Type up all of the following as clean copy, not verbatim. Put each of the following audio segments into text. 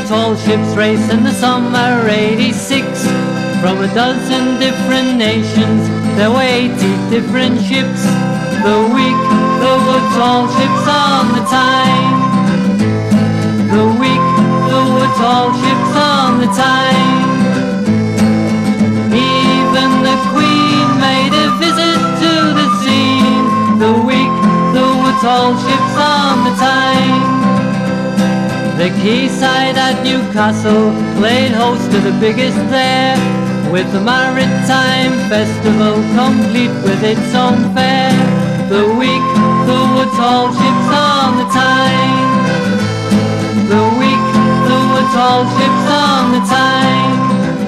tall ships race in the summer '86. From a dozen different nations, there were 80 different ships. The week there were tall ships on the Tyne. The week there were tall ships on the Tyne. Even the Queen made a visit to the scene. The week there were tall ships on the Tyne. The quayside at Newcastle played host to the biggest there, with the Maritime Festival complete with its own fair. The week there were tall ships on the Tyne. The week there were tall ships on the Tyne.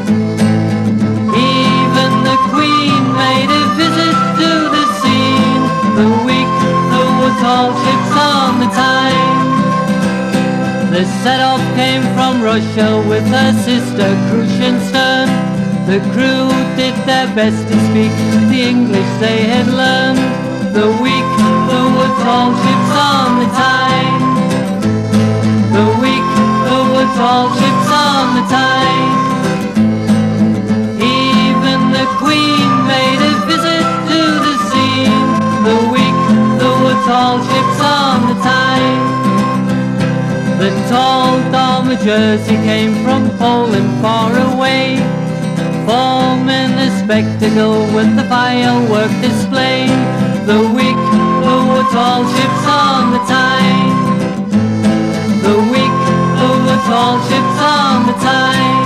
Even the Queen made a visit to the scene. The week there were tall ships on the Tyne. The set-off came from Russia with her sister Krusenstern. The crew did their best to speak the English they had learned. The week there were tall ships on the Tyne. The week there were tall ships on the Tyne. Even the Queen made a visit to the scene. The week there were tall ships on the Tyne. The tall Dharma Jersey came from Poland far away, forming a spectacle with the firework display. The week there were tall ships on the Tyne. The week there were tall ships on the Tyne.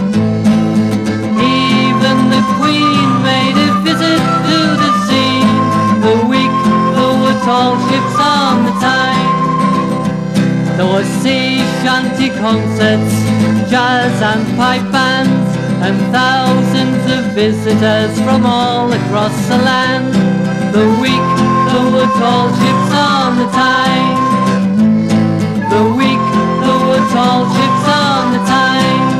Even the Queen made a visit to the scene. The week there were tall ships on the Tyne. There were sea shanty concerts, jazz and pipe bands, and thousands of visitors from all across the land. The week there were tall ships on the Tyne. The week there were tall ships on the Tyne.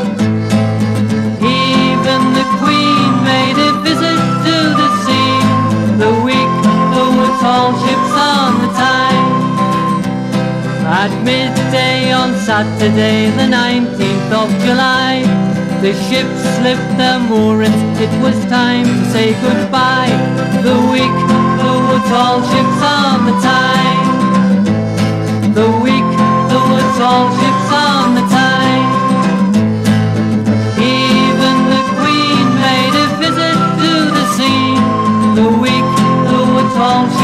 Even the Queen made a visit to the scene. The week there were tall ships on the Tyne. At midday on Saturday, the 19th of July, the ships slipped their moorings, it was time to say goodbye. The week there were tall ships on the Tyne. The week there were tall ships on the Tyne. Even the Queen made a visit to the scene. The week there were tall